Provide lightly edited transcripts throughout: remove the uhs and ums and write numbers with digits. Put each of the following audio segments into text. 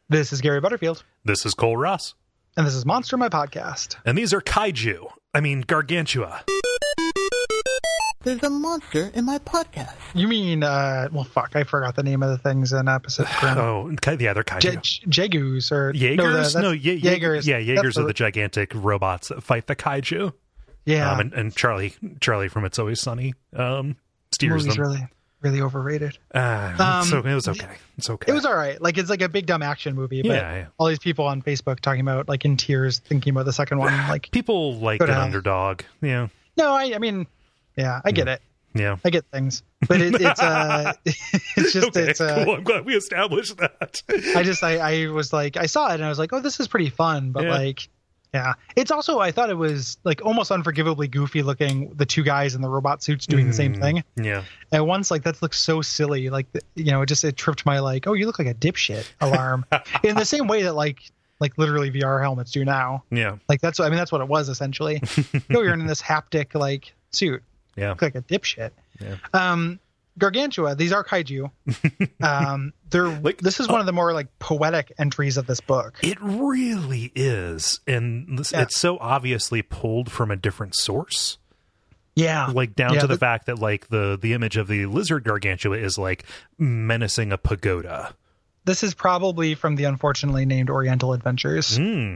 This is Gary Butterfield. This is Cole Ross. And this is Monster, my podcast. And these are kaiju. I mean, Gargantua. There's a monster in my podcast. You mean, well, fuck, I forgot the name of the things in Pacific Rim. Oh, yeah, they're kaiju. Jagus or... Jaegers? Jaegers. Yeah, Jaegers are the gigantic robots that fight the kaiju. Yeah. And Charlie from It's Always Sunny steers movie's them. really overrated. So it was okay. It's okay. It was all right. Like, it's like a big dumb action movie, but Yeah. all these people on Facebook talking about, like, in tears, thinking about the second one. Like, people like an underdog. Yeah. No, I mean, yeah, I get it. Yeah. I get things, but it's it's just okay, it's cool. I'm glad we established that. I was like, I saw it and I was like, oh, this is pretty fun, but like, yeah, it's also, I thought it was like almost unforgivably goofy looking, the two guys in the robot suits doing the same thing. Yeah. And once, like, that looks so silly, like, you know, it tripped my, like, oh, you look like a dipshit alarm in the same way that like literally VR helmets do now. Yeah. Like, that's what it was essentially. You're in this haptic like suit. Yeah. Look like a dipshit. Yeah. Gargantua, these are kaiju. They're like, this is one of the more like poetic entries of this book. It really is. And it's so obviously pulled from a different source. Yeah. Like down to the fact that like the image of the lizard Gargantua is like menacing a pagoda. This is probably from the unfortunately named Oriental Adventures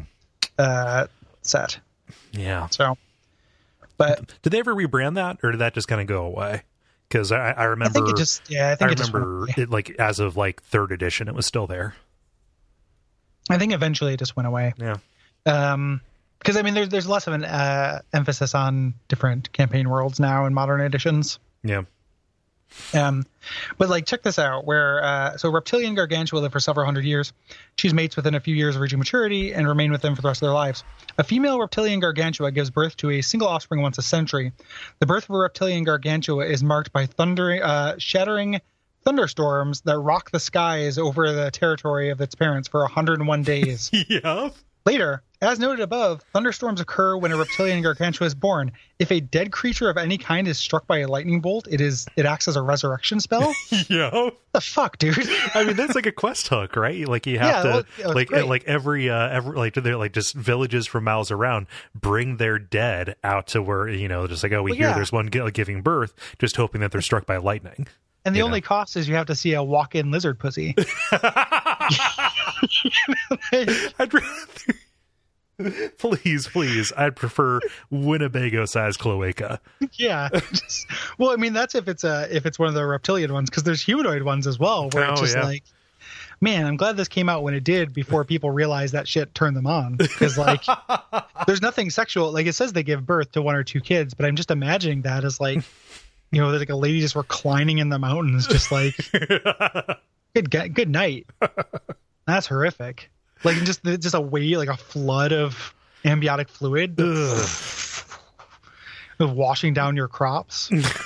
set. Yeah. So, but did they ever rebrand that, or did that just kind of go away? Because I remember, I remember it like as of like third edition, it was still there. I think eventually it just went away. Yeah. Because I mean, there's less of an emphasis on different campaign worlds now in modern editions. Yeah. But like, check this out, where so reptilian Gargantua live for several hundred years, choose mates within a few years of reaching maturity, and remain with them for the rest of their lives. A female reptilian Gargantua gives birth to a single offspring once a century. The birth of a reptilian Gargantua is marked by shattering thunderstorms that rock the skies over the territory of its parents for 101 days. Yeah. Later, as noted above, thunderstorms occur when a reptilian Gargantua is born. If a dead creature of any kind is struck by a lightning bolt, it acts as a resurrection spell. Yeah. The fuck, dude. I mean, that's like a quest hook, right? Like you have like every like they're like just villages from miles around bring their dead out to where, you know, just like, oh, we hear there's one giving birth, just hoping that they're struck by lightning. And the only cost is you have to see a walk-in lizard pussy. I'd rather, please, I'd prefer Winnebago-sized cloaca. Yeah. Well, I mean, that's if it's one of the reptilian ones, because there's humanoid ones as well, where it's just like, man, I'm glad this came out when it did before people realized that shit turned them on. Because like, there's nothing sexual. Like, it says they give birth to one or two kids, but I'm just imagining that as like, you know, like a lady just reclining in the mountains, just like, good night. That's horrific. Like just a wave, like a flood of amniotic fluid washing down your crops.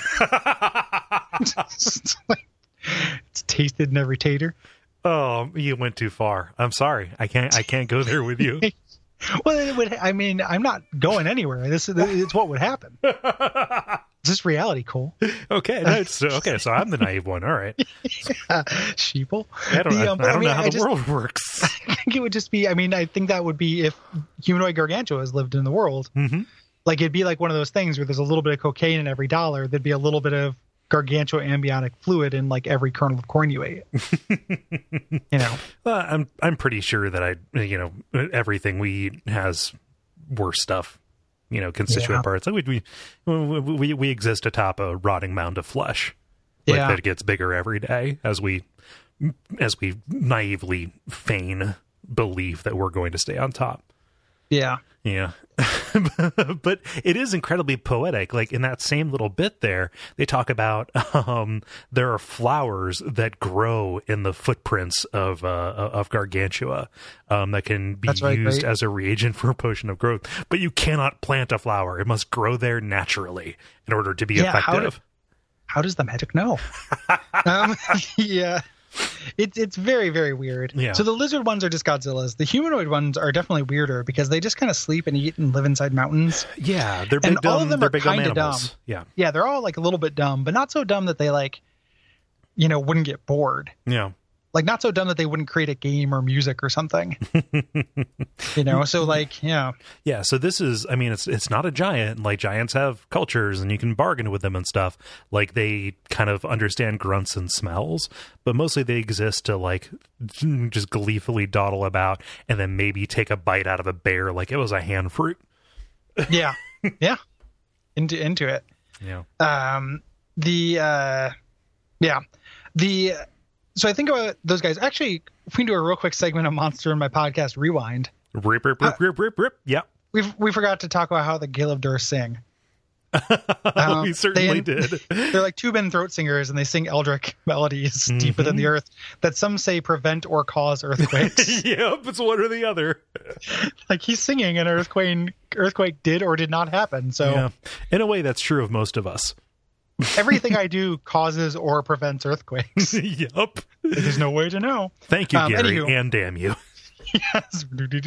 It's tasted in every tater. Oh, you went too far. I'm sorry. I can't go there with you. Well, it would. I mean, I'm not going anywhere. It's what would happen. Is this reality, Cole? Okay, so I'm the naive one. All right. Sheeple. I don't know how the world works. I think it would just be, I mean, I think that would be if humanoid Gargantuas lived in the world. Mm-hmm. Like, it'd be like one of those things where there's a little bit of cocaine in every dollar. There'd be a little bit of Gargantua amniotic fluid in like every kernel of corn you ate. You know? I'm pretty sure that everything we eat has worse stuff. You know, constituent parts. Like we exist atop a rotting mound of flesh. Like that gets bigger every day as we naively feign belief that we're going to stay on top. Yeah. Yeah. But it is incredibly poetic. Like in that same little bit there, they talk about there are flowers that grow in the footprints of Gargantua that can be used as a reagent for a potion of growth. But you cannot plant a flower. It must grow there naturally in order to be effective. How does the magic know? Yeah. It's very, very weird. Yeah. So the lizard ones are just Godzillas. The humanoid ones are definitely weirder because they just kind of sleep and eat and live inside mountains. Yeah, they're big, dumb. All of them are kind of dumb. Yeah, they're all like a little bit dumb, but not so dumb that they like, you know, wouldn't get bored. Yeah. like not so dumb that they wouldn't create a game or music or something. So like, yeah. Yeah, so this is, I mean, it's not a giant. Like, giants have cultures and you can bargain with them and stuff. Like, they kind of understand grunts and smells, but mostly they exist to, like, just gleefully dawdle about and then maybe take a bite out of a bear like it was a hand fruit. Yeah. Yeah. Into it. Yeah. So I think about those guys. Actually, if we can do a real quick segment of Monster in my podcast, Rewind. Rip. Yeah. We forgot to talk about how the Gilifdor sing. We certainly did. They're like tube-in throat singers, and they sing eldritch melodies deep within the earth that some say prevent or cause earthquakes. Yep, it's one or the other. Like he's singing, an earthquake did or did not happen. So, yeah. In a way, that's true of most of us. Everything I do causes or prevents earthquakes. Yep. There's no way to know. Thank you, Gary, and damn you. Yes.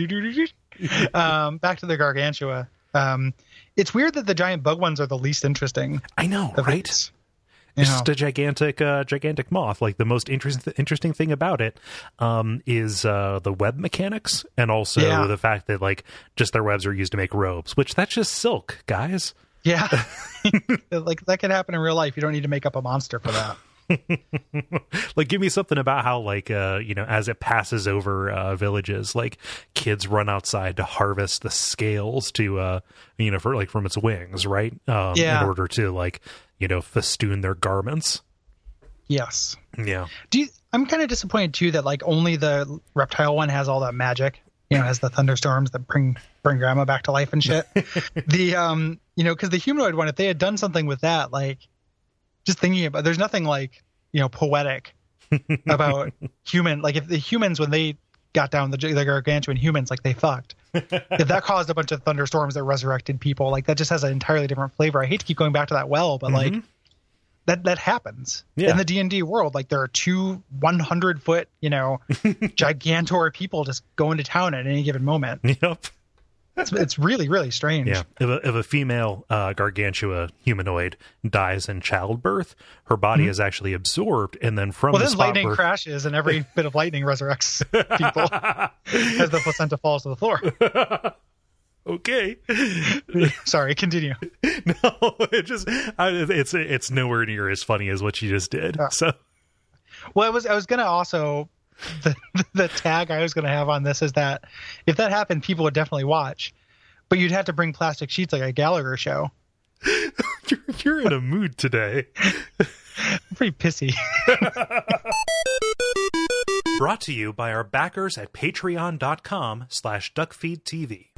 Back to the Gargantua. It's weird that the giant bug ones are the least interesting. I know, right? It's just a gigantic moth. Like, the most interesting thing about it is the web mechanics, and also the fact that, like, just their webs are used to make robes, which that's just silk, guys. Yeah. Like, that could happen in real life. You don't need to make up a monster for that. Like, give me something about how, like, as it passes over villages, like, kids run outside to harvest the scales to from its wings, right? In order to, like, festoon their garments. Yes. Yeah. I'm kind of disappointed too that, like, only the reptile one has all that magic, has the thunderstorms that bring grandma back to life and shit. Because the humanoid one, if they had done something with that, like, just thinking about, there's nothing like, poetic about human, like, if the humans, when they got down the gargantuan humans, like, they fucked. If that caused a bunch of thunderstorms that resurrected people, like, that just has an entirely different flavor. I hate to keep going back to that well, but like, that happens in the D&D world. Like, there are two 100-foot, gigantor people just going to town at any given moment. Yep. It's really, really strange. Yeah. If a female Gargantua humanoid dies in childbirth, her body is actually absorbed, and then from then lightning crashes, and every bit of lightning resurrects people as the placenta falls to the floor. Okay. Sorry, continue. No, it's nowhere near as funny as what you just did. So, well, I was gonna also. The tag I was going to have on this is that if that happened, people would definitely watch, but you'd have to bring plastic sheets like a Gallagher show. You're in a mood today. I'm pretty pissy. Brought to you by our backers at patreon.com/duckfeedtv.